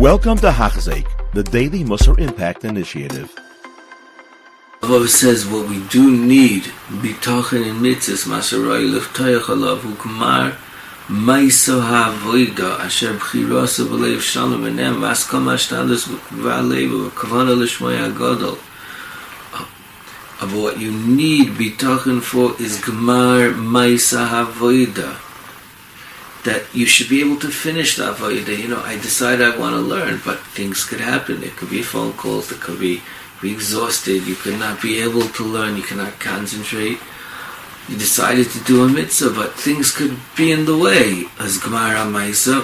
Welcome to Hachzik, the Daily Musar Impact Initiative. It says what we do need, bitachon in mitzvahs, masarai leftayach alav ukmar ma'isa ha'avoda asher b'chirasa b'leiv shalom enem v'askam ha'shtadas v'alev v'kavana l'shmaya gadol. But what you need bitachon for is gemar ma'isa ha'avoda, that you should be able to finish the avoda. You know, I decide I want to learn, but things could happen. There could be phone calls, there could be exhausted, you could not be able to learn, you cannot concentrate. You decided to do a mitzvah, but things could be in the way. As Gemara Maisa,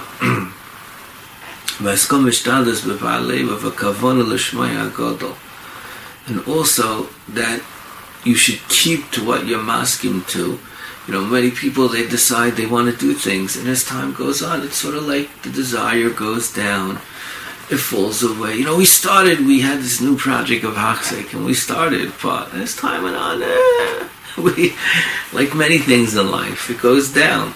and also that you should keep to what you're masking to. You know, many people, they decide they want to do things, and as time goes on, it's sort of like the desire goes down. It falls away. You know, we had this new project of Hachzik, and we started, but as time went on, we, like many things in life, it goes down.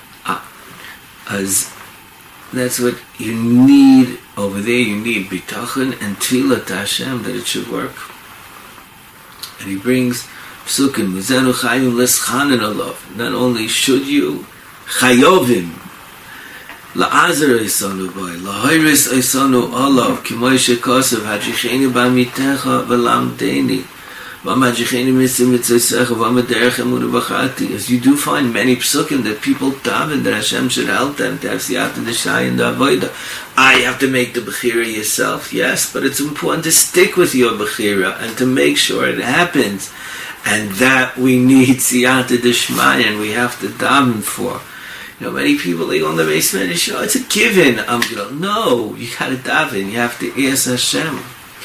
As that's what you need over there. You need bitachon and tefillah to Hashem that it should work. And he brings psukim, mizenu chayim leschanen alav. Not only should you, chayovim, la'azar eisanu boy, la'hoiris eisanu olav, k'moy shekosav, ha'jicheni ba'mitecha v'lamdeni, v'ama'jicheni mitzvah v'amaderech emunu b'chati. As you do find many psukim that people daven that Hashem should help them to have siyata d'shai and avoda. You have to make the bechira yourself, yes, but it's important to stick with your bechira and to make sure it happens. And that we need siyata d'shmai, and we have to daven for. You know, many people, they go on the basement and show, it's a given. No, you gotta daven, you have to ask Hashem.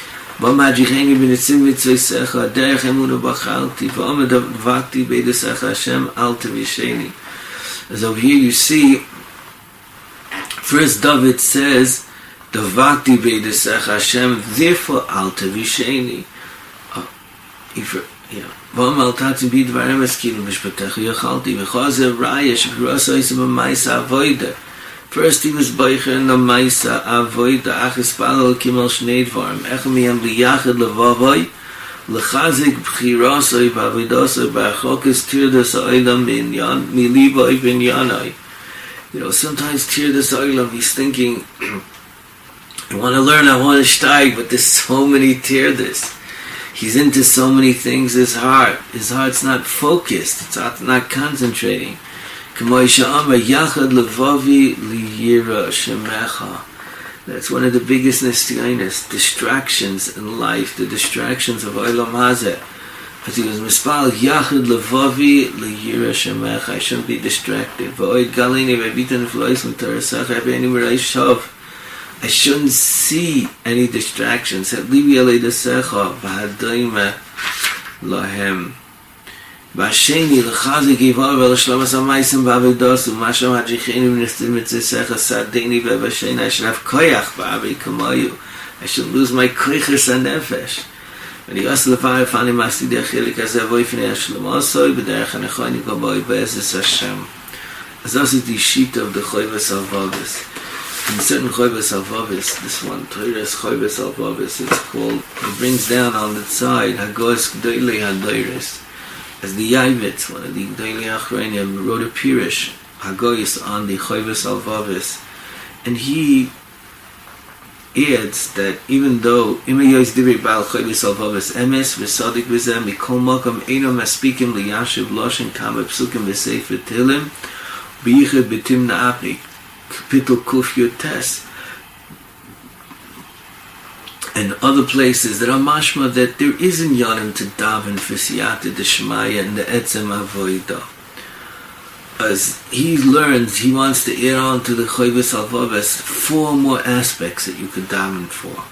As over here you see, first David says, Davakti beidesech Hashem, therefore al tavisheni. First he was beicher in the Maisa Avoida Achis Palal Kimal Shnei Dvarim Echemiyam B'yachad Levavoi Lechazik B'chirasoi B'avidosoi B'achokis Tirdas Oilam Miliboi B'inyanoi. You know, sometimes Tirdas Oilam, he's thinking, I want to learn, I want to steig, but there's so many Tirdas. He's into so many things, his heart's not focused, it's not concentrating. That's one of the biggest nisyonos, distractions in life, the distractions of Olam Hazeh. As he was mispal, Yachad levavi liyira shemecha, I shouldn't be distracted. I shouldn't see any distractions. Basheni lechazik yivar velashlomas hamaysim ba'avidosu masham ha'jicheni v'nistim mitzisecha sardeni v'vasheni. I should have koyach ba'avi kamayu. I should lose my koyches hanefesh. When he asked levar fani masidi achilik hazeh voifnei hashlemosoi b'derech hanechoni gaboi be'ezes Hashem. As this is the sheet of the Choyves Alvavis. In certain Choyves Alvavis, this one, Toires Choyves Alvavis, it's called, it brings down on the side, Hagos G'doilei HaDoires. As the Yavitz, one of the G'doilei Achronim, wrote a Pirish, Hagoyis, on the Choyves Alvavis. And he adds that even though, Imayos Divrei Baal Choyves Alvavis, Emes, V'sadik V'zem, Mikol Mokom, Eino Maspikim L'yashiv Loshen Kama Psukim V'sefer Tehillim, B'yichad B'tim Na'apni, Kapitel Kuf Yotes, and other places that are mashma that there isn't yanim to daven for siyata d'shmaya and the etzem avoida. As he learns, he wants to add on to the Choyves Alvavis 4 more aspects that you could daven for.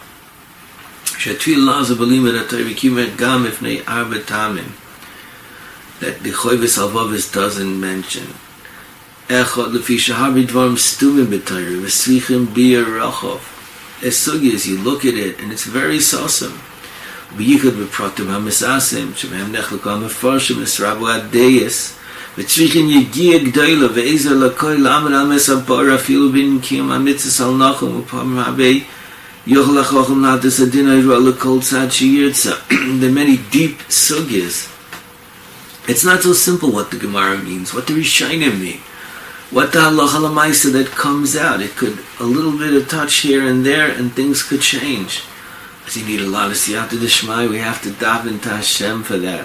That the Choyves Alvavis doesn't mention. Echad lefi shahabi dvarim stumim b'Torah v'svichim b'yer rachov. As sugyas, you look at it and it's very sosam. B'yichad b'pratim ha'misasim shebehem nechluk ha'mefarshim esrabu adeyes וצריכים יגיע גדולה ואיזה לקוי לעמד על מסבר אפילו בין קיום המצווה על נחום ופעמים הרבה יוכל החוכם להדס הדין הירוע לכל צד שירצה. There are many deep sugyas. It's not so simple what the Gemara means, what the Rishonim mean, what the halacha l'maisa that comes out. It could a little bit of touch here and there, and things could change. As you need a lot of siyata d'shmai, we have to daven to Hashem for that.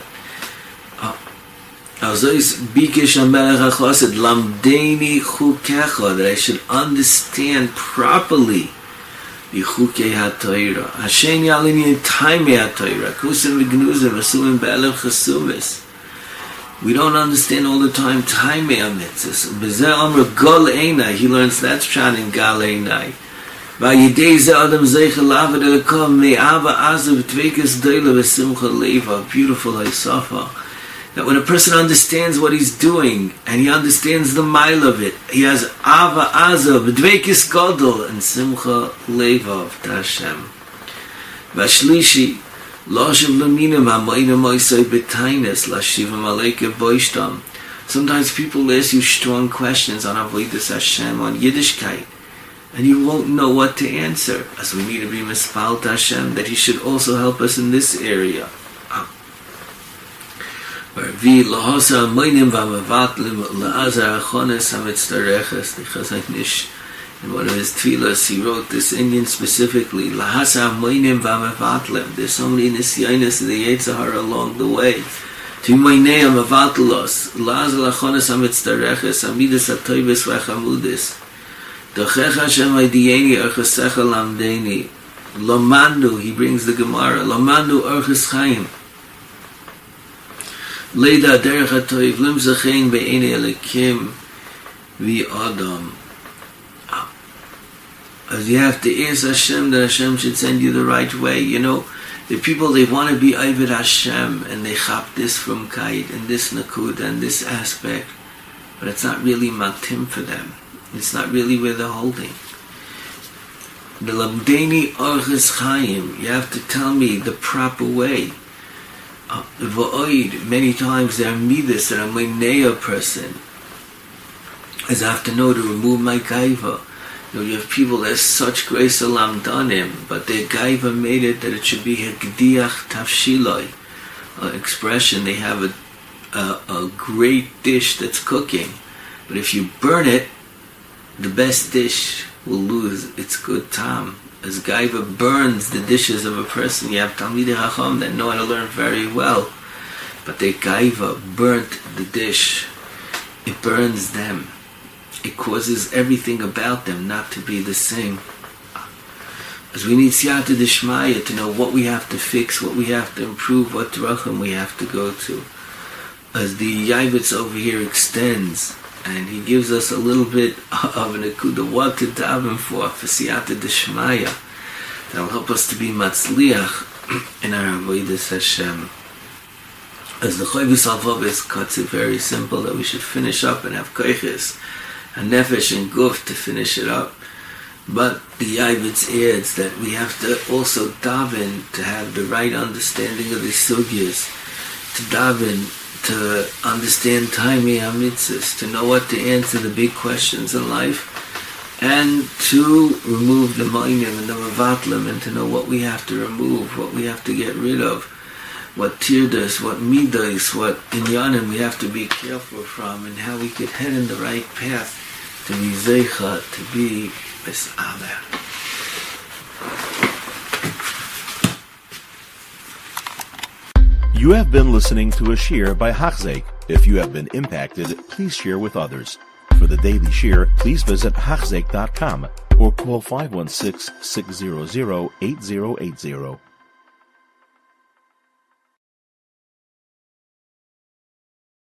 Azois bikish hamelech hachosid lamdeni chukecha, that I should understand properly the chukei ha'torah. Hashem yalini taimei ha'torah, kusim v'gnuzim v'sumim be'elev chasumis. We don't understand all the time taimei ha'mitzvos. B'zeh amr gol einai, he learns that's pshat in gal einai. V'yidei zeh adam zeichel avad elokam me'ava azav tvekes doila v'simcha leiva. Beautiful Haisafa. That when a person understands what he's doing, and he understands the mile of it, he has ava azav, dveikis gadol, and simcha levav to Hashem. Vashlishi, loshiv laminim ha'moinim oisai b'tainis, lashivam aleike boishtam. Sometimes people ask you strong questions on avodas Hashem, on Yiddishkeit, and you won't know what to answer. As we need to be mispal to Hashem, that He should also help us in this area. In one of his tefillas, he wrote this Indian specifically. There's so many nisyanis of the Yetzer Hara along the way. To moinei mevatelos, la'azar achones hamitztareches, amidas hatoivos v'chamudis. Dochech Hashem ha'idiyeni erchesecha lamdeni. Lomandu, he brings the Gemara. Lomandu erches chaim. Leida derech hatoiv lim zachein be'enei elikim v'adam. As you have to ask Hashem that Hashem should send you the right way. You know, the people, they want to be Oved Hashem, and they chop this from Kait, and this Nakud, and this aspect, but it's not really matim for them. It's not really where they're holding. The Lamdeni Orches Chaim, you have to tell me the proper way. Many times there are midas that I'm a nea person, as I have to know to remove my gaiva. You know, you have people that have such grace alam danim, but their gaiva made it that it should be hegdiach tafshiloi, expression. They have a great dish that's cooking, but if you burn it, the best dish will lose its good time. As gaiva burns the dishes of a person, you have Talmidei Chacham that know how to learn very well, but their gaiva burnt the dish. It burns them. It causes everything about them not to be the same. As we need siyata d'shmaya to know what we have to fix, what we have to improve, what drachim we have to go to. As the Yavitz over here extends, and he gives us a little bit of an akuda, what to daven for siyata d'shmaya. That'll help us to be matzliach in our avodas Hashem. As the Chovis Alvavis cuts it very simple, that we should finish up and have koiches, and nefesh and guf to finish it up. But the Yavitz adds that we have to also daven to have the right understanding of the sugyas, to daven to understand taimei hamitzvos, to know what to answer the big questions in life, and to remove the moinim and the mevatlim, and to know what we have to remove, what we have to get rid of, what tirdas, what midas, what inyanim we have to be careful from, and how we could head in the right path to be zeicha, to be misaber. You have been listening to a shiur by Hachzeik. If you have been impacted, please share with others. For the daily shiur, please visit Hachzeik.com or call 516-600-8080.